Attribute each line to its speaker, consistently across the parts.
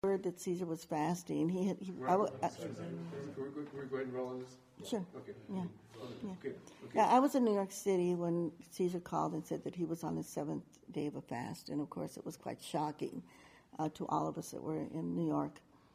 Speaker 1: word that Caesar was fasting.
Speaker 2: Can we go ahead and roll on this?
Speaker 1: Sure.
Speaker 2: Okay.
Speaker 1: Yeah. Yeah.
Speaker 2: Okay.
Speaker 1: Yeah, I was in New York City when Caesar called and said that he was on his seventh day of a fast, and of course it was quite shocking to all of us that were in New York.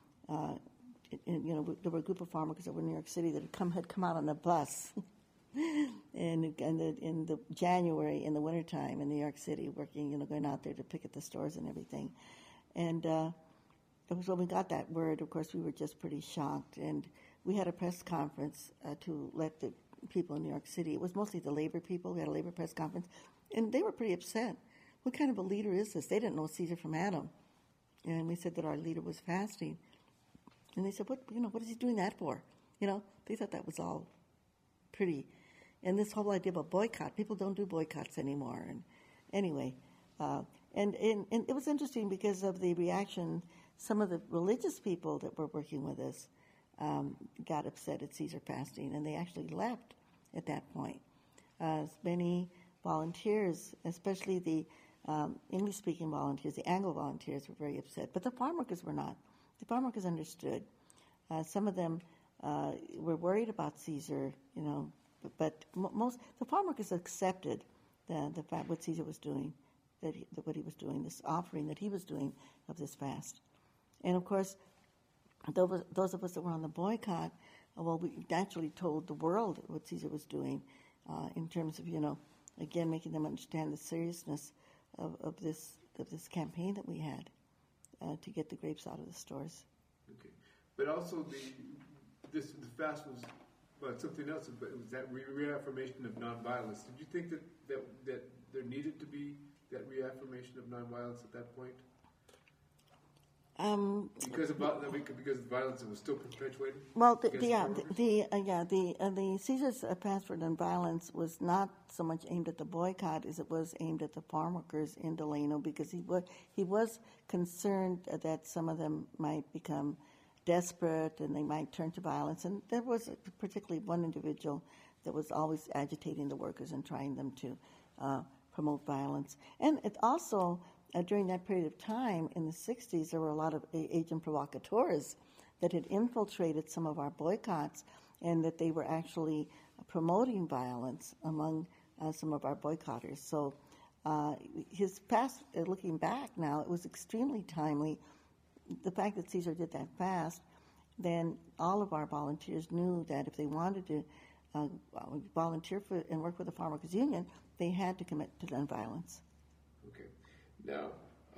Speaker 1: There were a group of farm workers that were in New York City that had come out on a bus in the January in the wintertime in New York City, working, going out there to picket the stores and everything. And it was when we got that word, of course, we were just pretty shocked. And we had a press conference to let the people in New York City, it was mostly the labor people, we had a labor press conference, and they were pretty upset. What kind of a leader is this? They didn't know Caesar from Adam. And we said that our leader was fasting. And they said, what is he doing that for? They thought that was all pretty. And this whole idea of a boycott, people don't do boycotts anymore. And anyway, and it was interesting because of the reaction. Some of the religious people that were working with us got upset at Caesar fasting, and they actually left at that point. Many volunteers, especially the English-speaking volunteers, the Anglo volunteers, were very upset. But the farm workers were not. The farm workers understood. Some of them were worried about Caesar, but most the farm workers accepted the fact what Caesar was doing, what he was doing, this offering that he was doing of this fast. And of course, those of us that were on the boycott, we naturally told the world what Caesar was doing in terms of, again, making them understand the seriousness of this campaign that we had to get the grapes out of the stores.
Speaker 2: Okay, but also the fast was something else. But it was that reaffirmation of nonviolence. Did you think that there needed to be that reaffirmation of nonviolence at that point? Because of violence was still perpetuated.
Speaker 1: Well, the Caesar's fast for nonviolence was not so much aimed at the boycott as it was aimed at the farm workers in Delano, because he was concerned that some of them might become desperate and they might turn to violence. And there was particularly one individual that was always agitating the workers and trying them to promote violence. And it also, during that period of time in the 60s, there were a lot of agent provocateurs that had infiltrated some of our boycotts, and that they were actually promoting violence among some of our boycotters. So his past, looking back now, it was extremely timely. The fact that Caesar did that fast, then all of our volunteers knew that if they wanted to volunteer for and work with the Farm Workers Union, they had to commit to nonviolence.
Speaker 2: Okay. Now,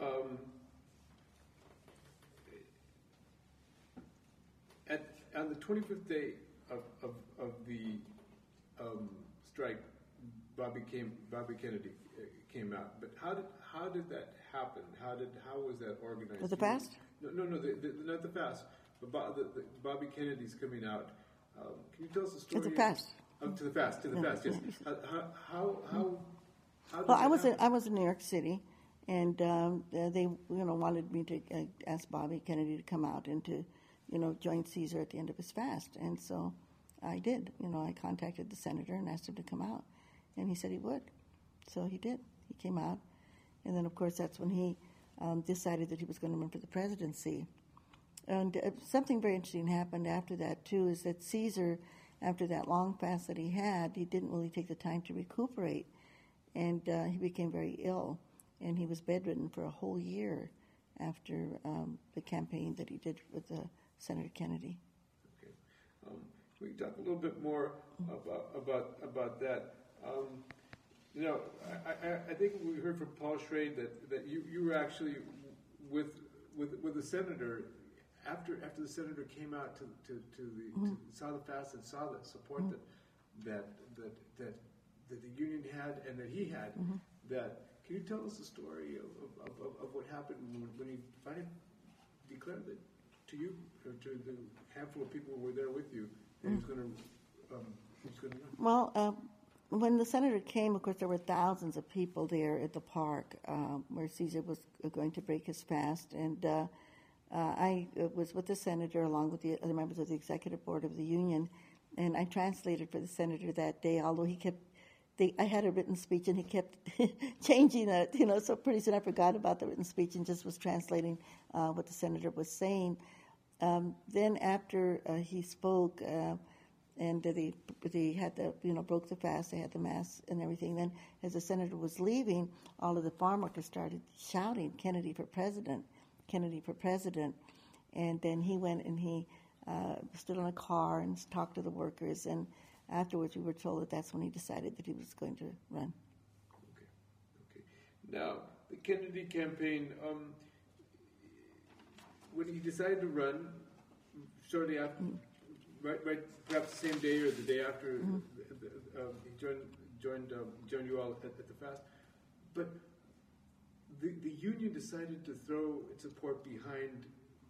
Speaker 2: on the 25th day of the strike, Bobby Kennedy came out. But how did that happen? How was that organized?
Speaker 1: Was the fast?
Speaker 2: No, not the fast. But Bobby Kennedy's coming out. Can you tell us the story?
Speaker 1: It's a fast.
Speaker 2: To the fast. Yes. How
Speaker 1: well, I was in New York City, and they wanted me to ask Bobby Kennedy to come out and to join Caesar at the end of his fast, and so I did. I contacted the senator and asked him to come out, and he said he would, so he did. He came out, and then of course that's when he decided that he was going to run for the presidency. And something very interesting happened after that too, is that Caesar, after that long fast that he had, he didn't really take the time to recuperate, and he became very ill, and he was bedridden for a whole year after the campaign that he did with Senator Kennedy.
Speaker 2: Okay, we can talk a little bit more about that. I think we heard from Paul Schrade that you were actually with the senator after the senator came out to saw the fast and saw the support that the union had and that he had. That can you tell us the story of what happened when he finally declared that to you or to the handful of people who were there with you that he was going to run?
Speaker 1: Well, when the senator came, of course, there were thousands of people there at the park where Caesar was going to break his fast, and I was with the senator along with the other members of the executive board of the union, and I translated for the senator that day, although he kept I had a written speech, and he kept changing it, so pretty soon I forgot about the written speech and just was translating what the senator was saying. Then after he spoke, and they had broke the fast, they had the mass and everything. Then as the senator was leaving, all of the farm workers started shouting, "Kennedy for president, Kennedy for president." And then he went and he stood on a car and talked to the workers, and afterwards we were told that that's when he decided that he was going to run.
Speaker 2: Okay. Now, the Kennedy campaign, when he decided to run, shortly after, right, perhaps the same day or the day after he joined you all at the fast, but the union decided to throw its support behind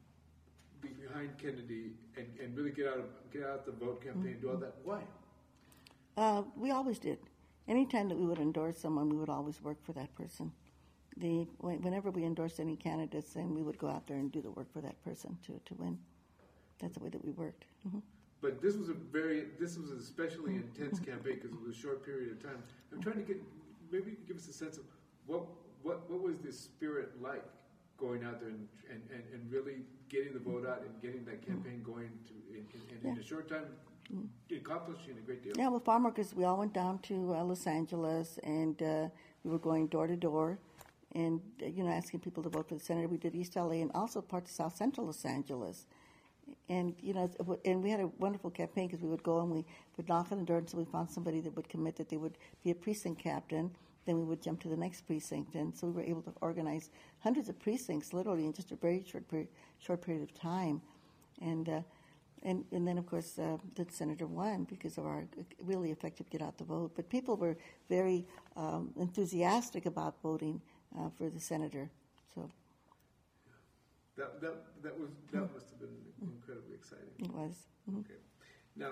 Speaker 2: Kennedy and really get out the vote campaign, do all that. Why?
Speaker 1: We always did. Anytime that we would endorse someone, we would always work for that person. Whenever we endorsed any candidates, then we would go out there and do the work for that person to win. That's the way that we worked. Mm-hmm.
Speaker 2: But this was an especially intense campaign because it was a short period of time. I'm trying to maybe give us a sense of what was the spirit like going out there and really getting the vote out and getting that campaign going in a short time, accomplishing a great deal.
Speaker 1: Yeah, well, farm workers, we all went down to Los Angeles, and we were going door to door and, asking people to vote for the senator. We did East LA and also parts of South Central Los Angeles. And, and we had a wonderful campaign because we would go and we would knock on the door until we found somebody that would commit that they would be a precinct captain. Then we would jump to the next precinct. And so we were able to organize hundreds of precincts literally in just a very short period of time. And then, of course, the senator won because of our really effective get out the vote. But people were very enthusiastic about voting for the senator. So
Speaker 2: that must have been incredibly exciting.
Speaker 1: It was. Mm-hmm.
Speaker 2: Okay. Now,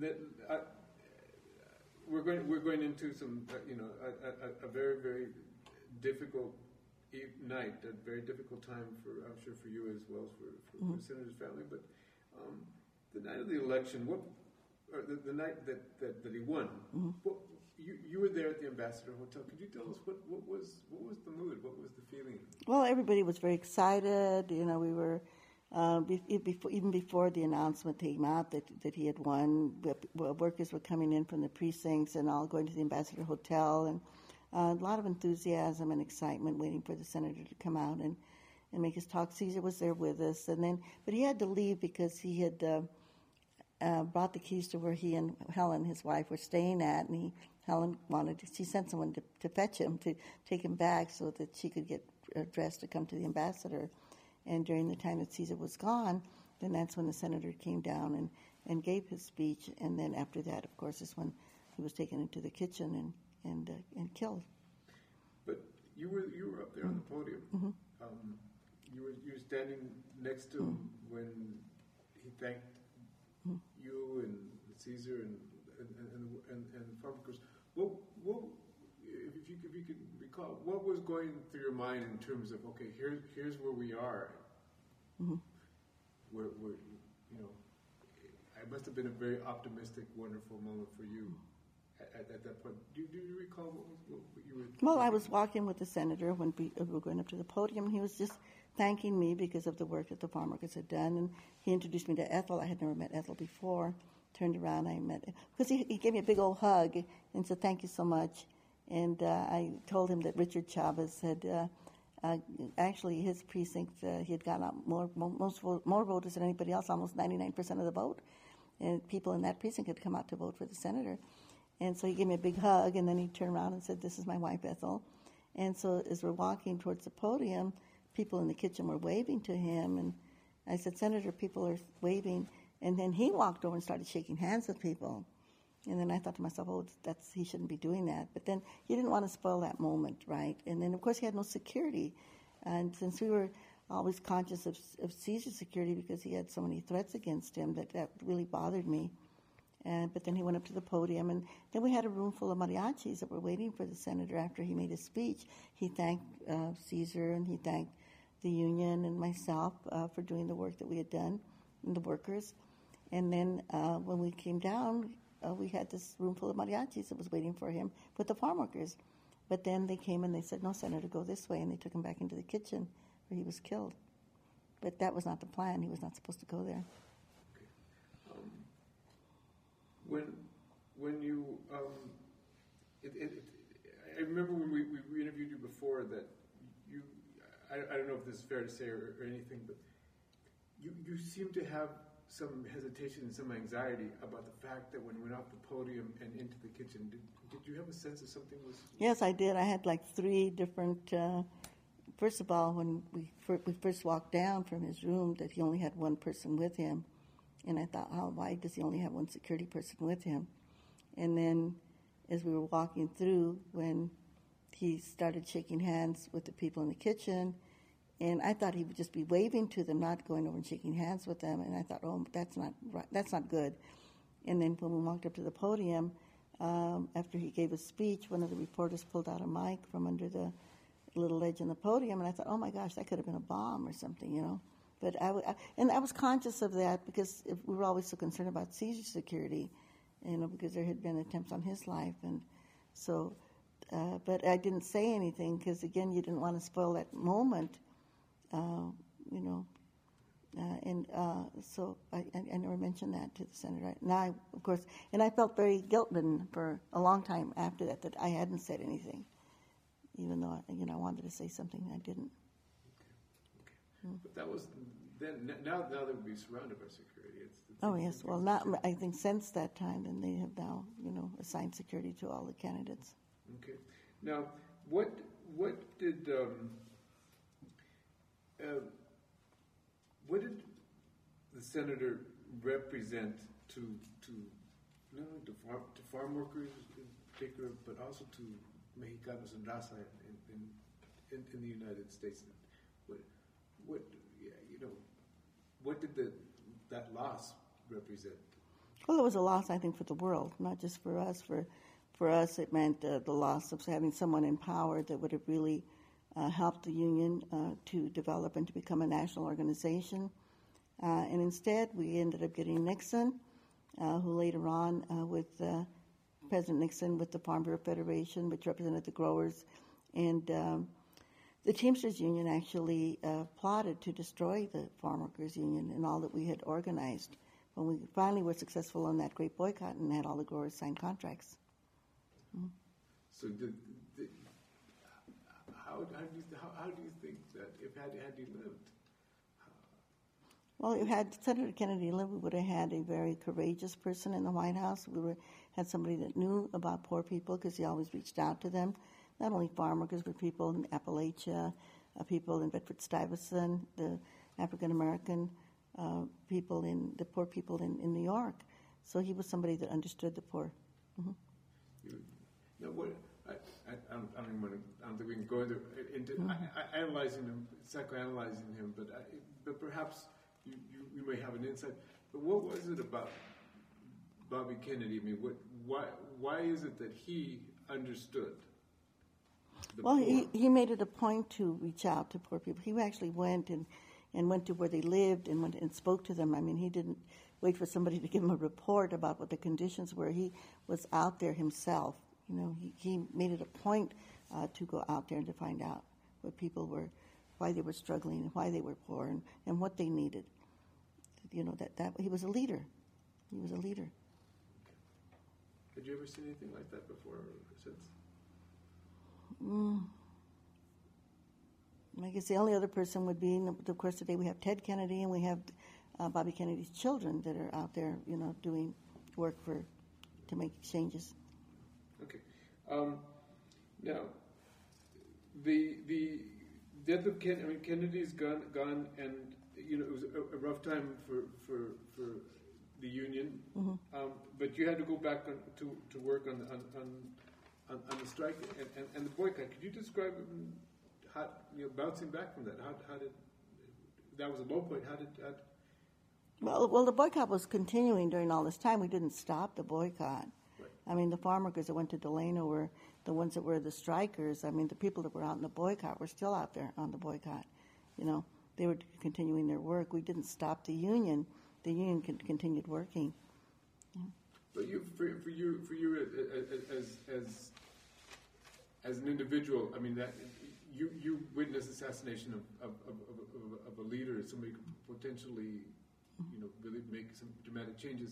Speaker 2: we're going into some a very, very difficult night, a very difficult time I'm sure for you as well as for the senator's family. But the night of the election, the night that he won, you were there at the Ambassador Hotel. Could you tell us what was the mood? What was the feeling?
Speaker 1: Well, everybody was very excited. We were even before the announcement came out that he had won. Workers were coming in from the precincts and all going to the Ambassador Hotel, and a lot of enthusiasm and excitement waiting for the senator to come out and make his talk. Caesar was there with us, but he had to leave because he had brought the keys to where he and Helen, his wife, were staying at, and Helen she sent someone to fetch him, to take him back so that she could get dressed to come to the ambassador. And during the time that Caesar was gone, then that's when the senator came down and gave his speech. And then after that, of course, is when he was taken into the kitchen and killed.
Speaker 2: But you were up there on the podium.
Speaker 1: Mm-hmm.
Speaker 2: You were standing next to him when he thanked you and Caesar and the farm workers. What if you could recall, what was going through your mind in terms of, okay, here's where we are. Where it must have been a very optimistic, wonderful moment for you at that point. Do you recall what you were?
Speaker 1: Well, I was walking with the senator when we were going up to the podium. He was just thanking me because of the work that the farm workers had done, and he introduced me to Ethel. I had never met Ethel before. Turned around, I met him because he gave me a big old hug and said thank you so much. And I told him that Richard Chavez had actually his precinct he had gotten out more voters than anybody else, almost 99% of the vote, and people in that precinct had come out to vote for the senator. And so he gave me a big hug, and then he turned around and said, "This is my wife Ethel." And so as we're walking towards the podium, people in the kitchen were waving to him, and I said, "Senator, people are waving." And then he walked over and started shaking hands with people. And then I thought to myself, he shouldn't be doing that. But then he didn't want to spoil that moment, right? And then, of course, he had no security. And since we were always conscious of Caesar's security because he had so many threats against him, that really bothered me. But then he went up to the podium, and then we had a room full of mariachis that were waiting for the senator after he made his speech. He thanked Caesar, and he thanked the union and myself for doing the work that we had done, and the workers. And then when we came down, we had this room full of mariachis that was waiting for him with the farm workers. But then they came and they said, no, Senator, go this way. And they took him back into the kitchen where he was killed. But that was not the plan. He was not supposed to go there.
Speaker 2: When you, I remember when we interviewed you before that you, I don't know if this is fair to say or anything, but you seem to have some hesitation and some anxiety about the fact that when you went off the podium and into the kitchen, did you have a sense that something was...
Speaker 1: Yes, I did. I had like 3 different... first of all, when we first walked down from his room, that he only had one person with him. And I thought, why does he only have one security person with him? And then as we were walking through, when he started shaking hands with the people in the kitchen, and I thought he would just be waving to them, not going over and shaking hands with them. And I thought, oh, that's not right. That's not good. And then when we walked up to the podium, after he gave his speech, one of the reporters pulled out a mic from under the little ledge on the podium, and I thought, oh my gosh, that could have been a bomb or something, you know. But I was conscious of that because we were always so concerned about Caesar's security, you know, because there had been attempts on his life, and so. But I didn't say anything because, again, you didn't want to spoil that moment, you know. So I never mentioned that to the senator. Now, of course, and I felt very guilt-ridden for a long time after that I hadn't said anything, even though I wanted to say something, I didn't.
Speaker 2: Okay. But that was then. Now that would be surrounded by security.
Speaker 1: Oh yes. Well, not. I think since that time, then they have now, assigned security to all the candidates.
Speaker 2: Okay. Now, what did the senator represent to not only to farm workers in particular, but also to Mexicanos and Raza in the United States? What did that loss represent?
Speaker 1: Well, it was a loss, I think, for the world, not just for us. For us, it meant the loss of having someone in power that would have really helped the union to develop and to become a national organization. And instead, we ended up getting Nixon, who later on, with President Nixon, with the Farm Bureau Federation, which represented the growers, and the Teamsters Union actually plotted to destroy the Farm Workers Union and all that we had organized. When we finally were successful in that great boycott and had all the growers sign contracts. Mm-hmm.
Speaker 2: So how do you think that if had he lived?
Speaker 1: Well, if had Senator Kennedy lived, we would have had a very courageous person in the White House. We had somebody that knew about poor people because he always reached out to them. Not only farm workers, but people in Appalachia, people in Bedford-Stuyvesant, the African-American people, the poor people in New York. So he was somebody that understood the poor. Mm-hmm.
Speaker 2: Now, I don't think we can go into analyzing him, psychoanalyzing him, but perhaps you may have an insight. But what was it about Bobby Kennedy? I mean, why is it that he understood?
Speaker 1: Well, he made it a point to reach out to poor people. He actually went and went to where they lived and went and spoke to them. I mean, he didn't wait for somebody to give him a report about what the conditions were. He was out there himself. He made it a point to go out there and to find out what people were, why they were struggling, and why they were poor, and what they needed. That he was a leader. He was a leader.
Speaker 2: Had you ever seen anything like that before or since?
Speaker 1: I guess the only other person would be, of course, today we have Ted Kennedy and we have Bobby Kennedy's children that are out there, doing work to make exchanges.
Speaker 2: Okay. Now, the death of Kennedy's gone, and it was a rough time for the union. Mm-hmm. But you had to go back to work on the strike and the boycott. Could you describe how bouncing back from that? How did that was a low point? How did
Speaker 1: Well, the boycott was continuing during all this time. We didn't stop the boycott.
Speaker 2: Right.
Speaker 1: I mean, the farm workers that went to Delano were the ones that were the strikers. I mean, the people that were out in the boycott were still out there on the boycott. They were continuing their work. We didn't stop the union. The union continued working.
Speaker 2: Yeah. But as an individual, I mean that you witnessed assassination of a leader, somebody who could potentially, really make some dramatic changes.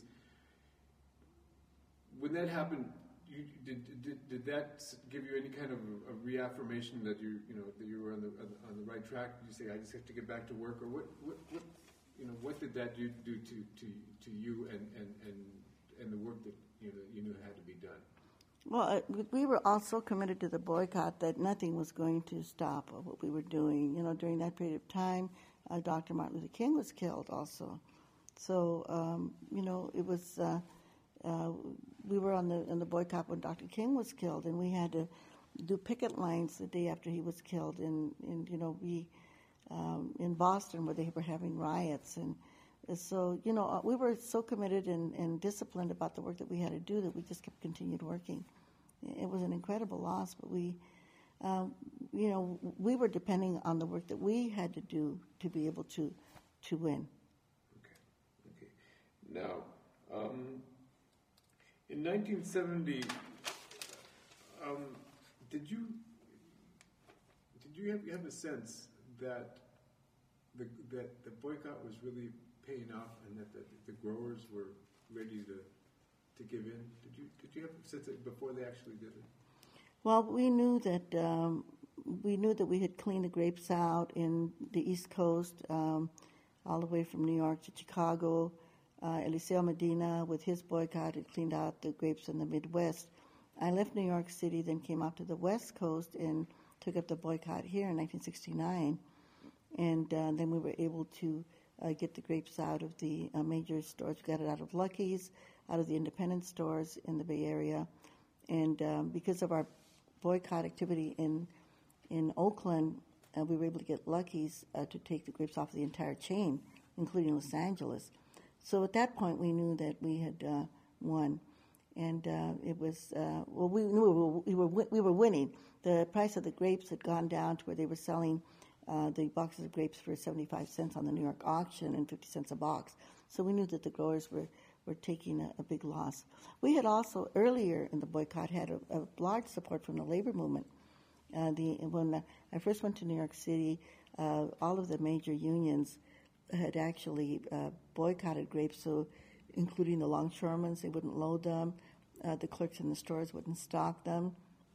Speaker 2: When that happened, did that give you any kind of a reaffirmation that you were on the right track? Did you say, I just have to get back to work, or what did that do to you and the work that you knew had to be done?
Speaker 1: Well, we were also committed to the boycott, that nothing was going to stop what we were doing. During that period of time, Dr. Martin Luther King was killed also. So, it was, we were on the boycott when Dr. King was killed, and we had to do picket lines the day after he was killed in Boston, where they were having riots. And so, we were so committed and disciplined about the work that we had to do that we just continued working. It was an incredible loss, but we were depending on the work that we had to do to be able to win.
Speaker 2: Okay. Now, in 1970, did you have a sense that the boycott was really paying off, and that the growers were ready to give in? Did you have a sense that before they actually did it?
Speaker 1: Well, we knew that we had cleaned the grapes out in the East Coast, all the way from New York to Chicago. Eliseo Medina, with his boycott, had cleaned out the grapes in the Midwest. I left New York City, then came out to the West Coast and took up the boycott here in 1969. And then we were able to get the grapes out of the major stores. We got it out of Lucky's, out of the independent stores in the Bay Area. And because of our boycott activity in Oakland, we were able to get Lucky's to take the grapes off the entire chain, including Los Angeles. So at that point, we knew that we had won. And it was, we knew we were winning. The price of the grapes had gone down to where they were selling the boxes of grapes for 75 cents on the New York auction and 50 cents a box. So we knew that the growers were taking a big loss. We had also, earlier in the boycott, had a large support from the labor movement. When I first went to New York City, all of the major unions had actually boycotted grapes, so including the longshoremen, they wouldn't load them. The clerks in the stores wouldn't stock them.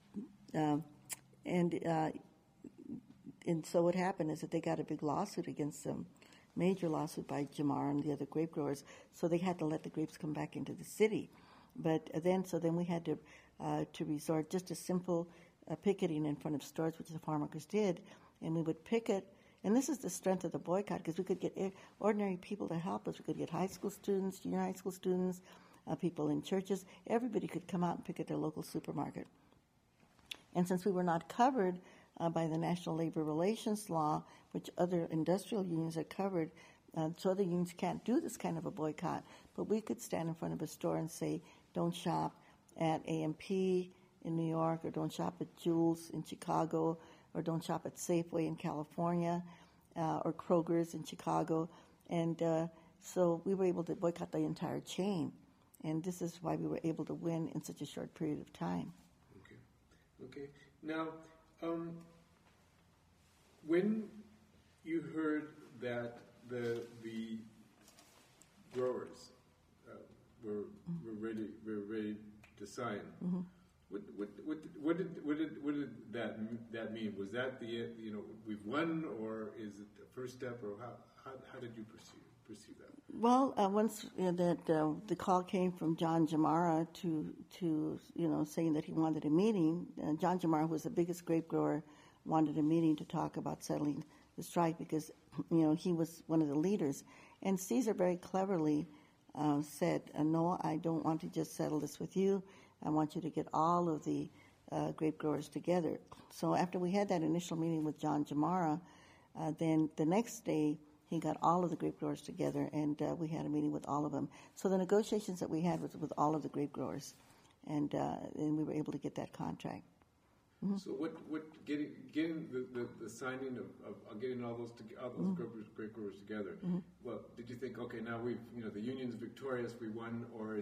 Speaker 1: And so what happened is that they got a big lawsuit against them, major lawsuit by Jamar and the other grape growers, so they had to let the grapes come back into the city. But then we had to resort just to simple picketing in front of stores, which the farm workers did, and we would picket. And this is the strength of the boycott, because we could get ordinary people to help us. We could get high school students, junior high school students, people in churches. Everybody could come out and picket their local supermarket. And since we were not covered by the National Labor Relations Law, which other industrial unions are covered, so other unions can't do this kind of a boycott. But we could stand in front of a store and say, don't shop at AMP in New York, or don't shop at Jules in Chicago, or don't shop at Safeway in California, or Kroger's in Chicago. And so we were able to boycott the entire chain. And this is why we were able to win in such a short period of time.
Speaker 2: Okay. Now, when you heard that the growers were ready to sign,
Speaker 1: Mm-hmm.
Speaker 2: what did that mean? Was that we've won, or is it the first step, or how did you perceive that?
Speaker 1: Well, once the call came from John Jamara to saying that he wanted a meeting, John Jamara, who was the biggest grape grower, wanted a meeting to talk about settling the strike, because he was one of the leaders. And Caesar very cleverly said, no, I don't want to just settle this with you. I want you to get all of the grape growers together. So after we had that initial meeting with John Jamara, then the next day he got all of the grape growers together, and we had a meeting with all of them. So the negotiations that we had was with all of the grape growers, and we were able to get that contract. Mm-hmm.
Speaker 2: So getting the signing of getting all those grape growers together.
Speaker 1: Mm-hmm.
Speaker 2: Well, did you think, okay, now the union's victorious, we won, or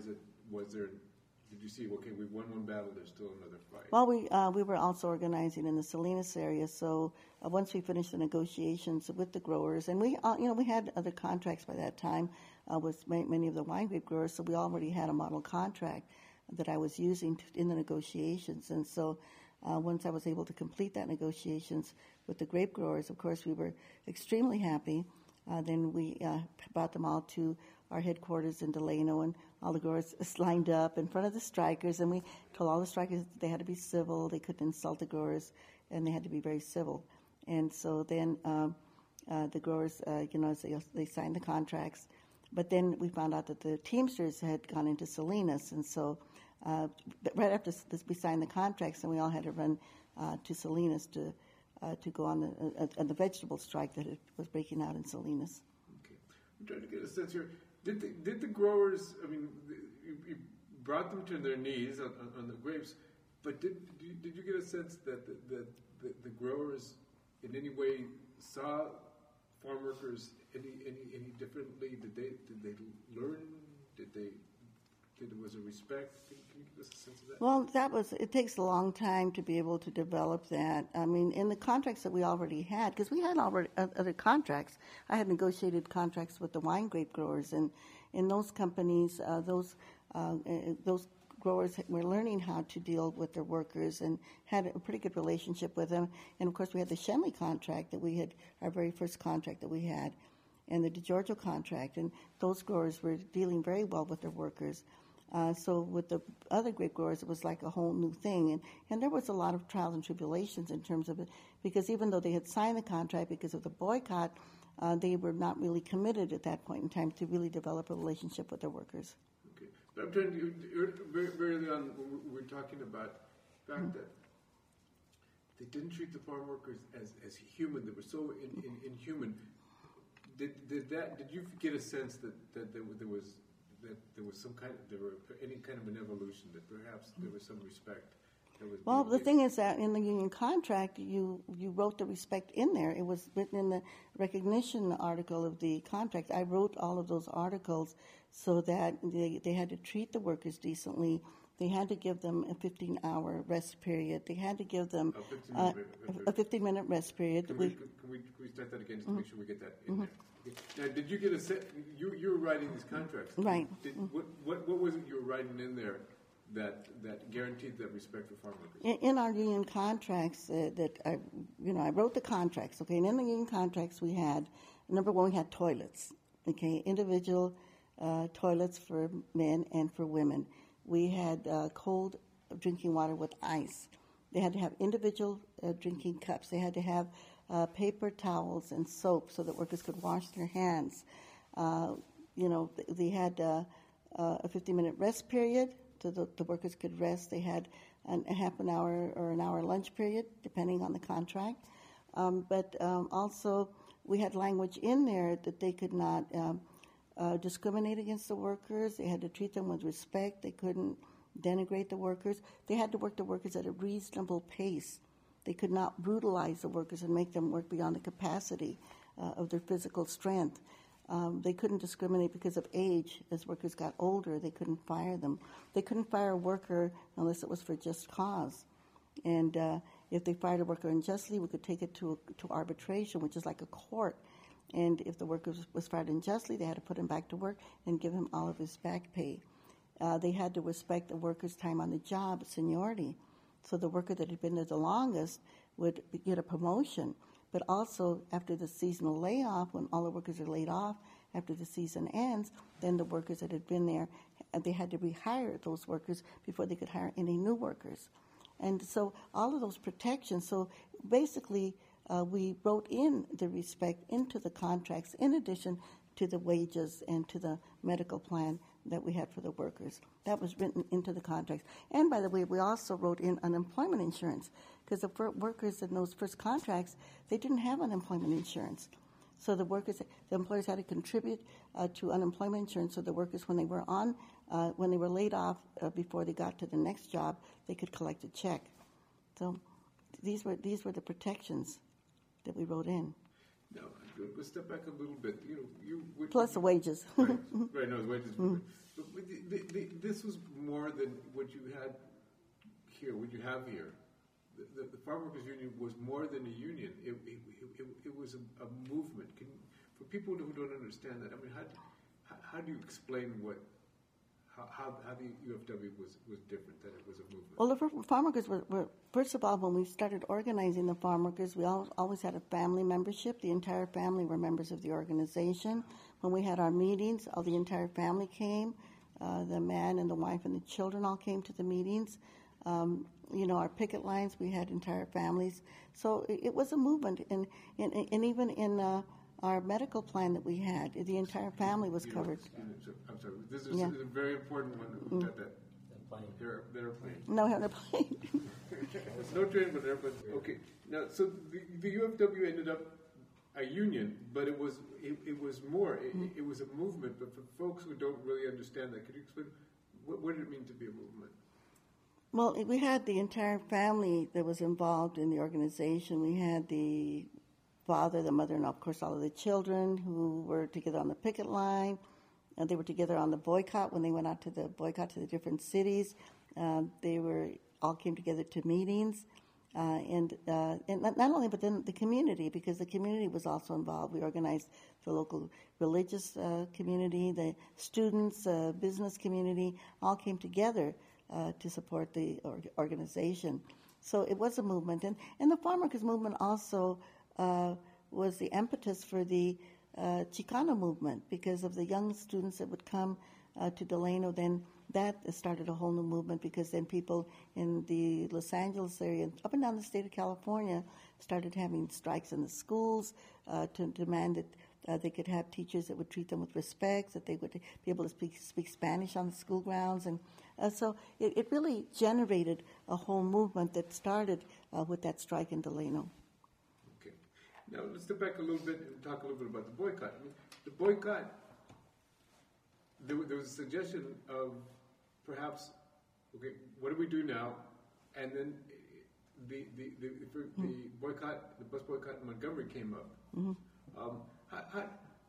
Speaker 2: did you see, okay, we won one battle, there's still another fight?
Speaker 1: Well, we were also organizing in the Salinas area, so once we finished the negotiations with the growers, and we had other contracts by that time with many of the wine grape growers, so we already had a model contract that I was using in the negotiations, and so once I was able to complete that negotiations with the grape growers, of course, we were extremely happy. Then we brought them all to our headquarters in Delano, and all the growers lined up in front of the strikers, and we told all the strikers that they had to be civil, they couldn't insult the growers, and they had to be very civil. And so then the growers, they signed the contracts, but then we found out that the Teamsters had gone into Salinas, and so right after we signed the contracts, and we all had to run to Salinas to go on the vegetable strike that was breaking out in Salinas.
Speaker 2: Okay, I'm trying to get a sense here. Did the growers? I mean, you brought them to their knees on the grapes, but did you get a sense that the growers in any way saw farm workers any differently? Did they learn? Was there respect? Can you give us a sense of that?
Speaker 1: Well, it takes a long time to be able to develop that. I mean, in the contracts that we already had, because we had already other contracts, I had negotiated contracts with the wine grape growers, and in those companies, those growers were learning how to deal with their workers and had a pretty good relationship with them. And of course, we had the Shenley contract that we had, our very first contract that we had, and the DeGiorgio contract, and those growers were dealing very well with their workers. So with the other grape growers, it was like a whole new thing. And there was a lot of trials and tribulations in terms of it, because even though they had signed the contract because of the boycott, they were not really committed at that point in time to really develop a relationship with their workers.
Speaker 2: Okay. But I'm trying to, very early on, we were talking about the fact that they didn't treat the farm workers as human. They were so inhuman. Did you get a sense that there was any kind of an evolution, that perhaps there was some respect?
Speaker 1: Well, the thing is that in the union contract, you wrote the respect in there. It was written in the recognition article of the contract. I wrote all of those articles so that they had to treat the workers decently. They had to give them a 15-hour rest period. They had to give them a 15-minute rest period.
Speaker 2: Can we start that again just to make sure we get that in there? Okay. Now, did you get a set? You were writing these contracts,
Speaker 1: right?
Speaker 2: What was it you were writing in there that guaranteed that respect for farm workers?
Speaker 1: In our union contracts, I wrote the contracts. Okay, and in the union contracts we had, number one, we had toilets. Okay, individual toilets for men and for women. We had cold drinking water with ice. They had to have individual drinking cups. They had to have paper towels and soap so that workers could wash their hands. They had a 50-minute rest period so the workers could rest. They had a half an hour or an hour lunch period, depending on the contract. But also, we had language in there that they could not discriminate against the workers. They had to treat them with respect. They couldn't denigrate the workers. They had to work the workers at a reasonable pace. They could not brutalize the workers and make them work beyond the capacity of their physical strength. They couldn't discriminate because of age. As workers got older, they couldn't fire them. They couldn't fire a worker unless it was for just cause. And if they fired a worker unjustly, we could take it to arbitration, which is like a court. And if the worker was fired unjustly, they had to put him back to work and give him all of his back pay. They had to respect the worker's time on the job, seniority. So the worker that had been there the longest would get a promotion. But also, after the seasonal layoff, when all the workers are laid off, after the season ends, then the workers that had been there, they had to rehire those workers before they could hire any new workers. And so all of those protections. So basically, we wrote in the respect into the contracts in addition to the wages and to the medical plan that we had for the workers. That was written into the contracts. And by the way, we also wrote in unemployment insurance because the workers in those first contracts, they didn't have unemployment insurance. So the employers had to contribute to unemployment insurance so the workers, when they were laid off before they got to the next job, they could collect a check. So these were the protections that we wrote in.
Speaker 2: No, let's step back a little bit.
Speaker 1: Plus the wages.
Speaker 2: Right, no, the wages. But this was more than what you had here, what you have here. The Farm Workers Union was more than a union. It was a movement. For people who don't understand that, I mean, how do you explain how the UFW was different, that it was a movement?
Speaker 1: Well, the farm workers were, first of all, when we started organizing the farm workers, we always had a family membership. The entire family were members of the organization. When we had our meetings, the entire family came. The man and the wife and the children all came to the meetings. Our picket lines, we had entire families. So it was a movement. And even in our medical plan that we had, the entire family was covered.
Speaker 2: I'm sorry. This is a very important one. That airplane.
Speaker 1: No airplane.
Speaker 2: No train, but airplane. Okay. Now, so the UFW ended up a union, but it was more. It was a movement. But for folks who don't really understand that, could you explain what did it mean to be a movement?
Speaker 1: Well, we had the entire family that was involved in the organization. We had the father, the mother, and of course all of the children who were together on the picket line. And they were together on the boycott when they went out to the boycott to the different cities. They all came together to meetings, and not only, but then the community, because the community was also involved. We organized the local religious community, the students, business community, all came together to support the organization. So it was a movement, and the farm workers movement also was the impetus for the Chicano movement, because of the young students that would come to Delano. Then that started a whole new movement, because then people in the Los Angeles area, up and down the state of California, started having strikes in the schools to demand that they could have teachers that would treat them with respect, that they would be able to speak Spanish on the school grounds. And so it really generated a whole movement that started with that strike in Delano.
Speaker 2: Now, let's step back a little bit and talk a little bit about the boycott. I mean, the boycott, there was a suggestion of perhaps, okay, what do we do now? And then the boycott, the bus boycott in Montgomery came up. Mm-hmm.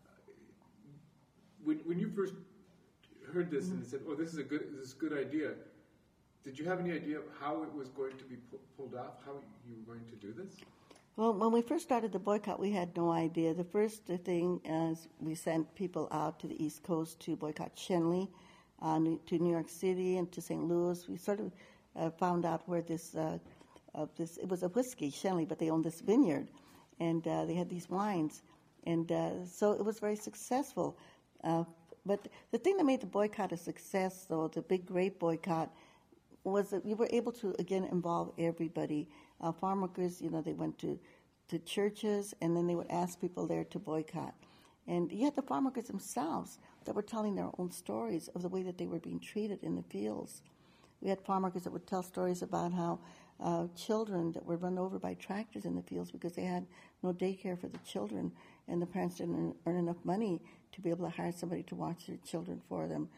Speaker 2: When you first heard this and said, "Oh, this is a good idea," did you have any idea of how it was going to be pulled off? How you were going to do this?
Speaker 1: Well, when we first started the boycott, we had no idea. The first thing is we sent people out to the East Coast to boycott Shenley, to New York City, and to St. Louis. We sort of found out where this it was a whiskey, Shenley, but they owned this vineyard, and they had these wines, and so it was very successful. But the thing that made the boycott a success, though, the big grape boycott, was that we were able to, again, involve everybody. Farm workers, they went to churches, and then they would ask people there to boycott. And you had the farm workers themselves that were telling their own stories of the way that they were being treated in the fields. We had farm workers that would tell stories about how children that were run over by tractors in the fields because they had no daycare for the children, and the parents didn't earn enough money to be able to hire somebody to watch their children for them.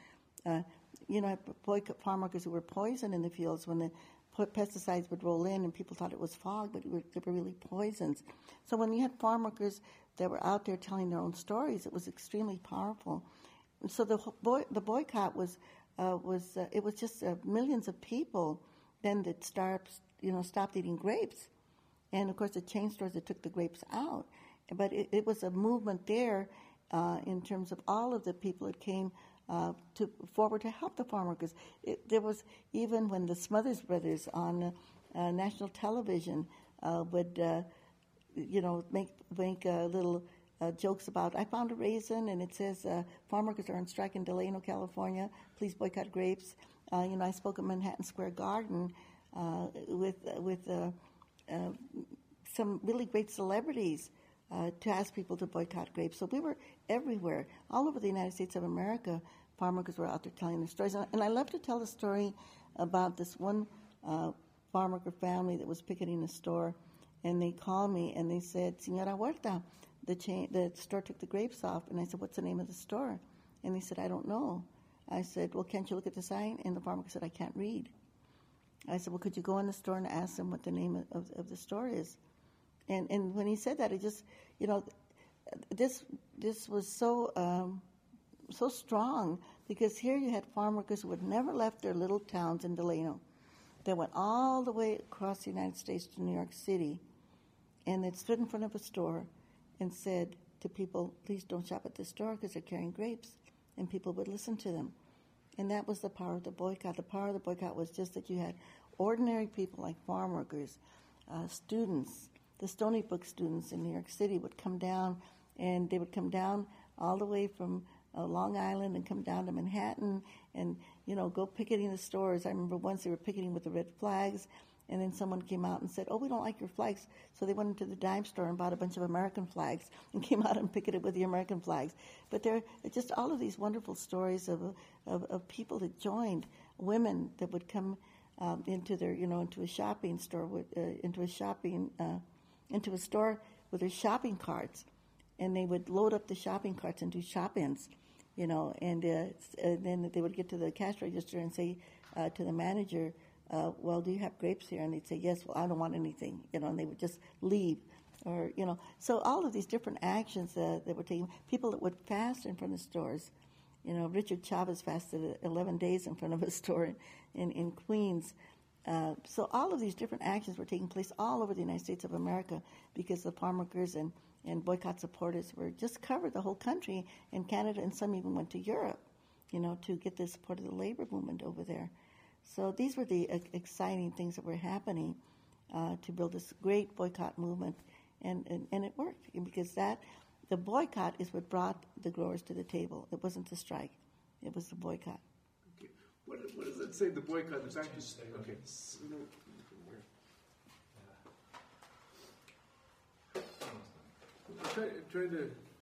Speaker 1: Farm workers who were poisoned in the fields when the pesticides would roll in and people thought it was fog, but they were really poisons. So when you had farm workers that were out there telling their own stories, it was extremely powerful. And so the boycott was just millions of people then that stopped eating grapes. And of course the chain stores that took the grapes out. But it was a movement there in terms of all of the people that came forward to help the farm workers. There was even when the Smothers Brothers on national television would, make little jokes about, I found a raisin and it says farm workers are on strike in Delano, California. Please boycott grapes. I spoke at Manhattan Square Garden with some really great celebrities to ask people to boycott grapes. So we were everywhere, all over the United States of America. Farm workers were out there telling their stories. And I love to tell the story about this one farm worker family that was picketing a store. And they called me and they said, Señora Huerta, the store took the grapes off. And I said, what's the name of the store? And they said, I don't know. I said, well, can't you look at the sign? And the farm worker said, I can't read. I said, well, could you go in the store and ask them what the name of the store is? And when he said that, it just, this was so strong, because here you had farm workers who had never left their little towns in Delano. They went all the way across the United States to New York City, and they'd stood in front of a store and said to people, please don't shop at this store because they're carrying grapes, and people would listen to them. And that was the power of the boycott. The power of the boycott was just that you had ordinary people like farm workers, students. The Stony Brook students in New York City would come down, and they would come down all the way from Long Island and come down to Manhattan and, go picketing the stores. I remember once they were picketing with the red flags, and then someone came out and said, oh, we don't like your flags. So they went into the dime store and bought a bunch of American flags and came out and picketed with the American flags. But there are just all of these wonderful stories of people that joined, women that would come into their, into a shopping store, into a store with their shopping carts, and they would load up the shopping carts and do shop-ins, and then they would get to the cash register and say to the manager, well, do you have grapes here? And they'd say, yes. Well, I don't want anything, and they would just leave. Or, so all of these different actions that were taken, people that would fast in front of stores. Richard Chavez fasted 11 days in front of a store in Queens. So all of these different actions were taking place all over the United States of America because the farm workers and boycott supporters were just covered the whole country, and Canada, and some even went to Europe, to get the support of the labor movement over there. So these were the exciting things that were happening to build this great boycott movement, and it worked, because the boycott is what brought the growers to the table. It wasn't the strike; it was the boycott.
Speaker 2: Okay. What does it say? The boycott is actually okay. I'm trying to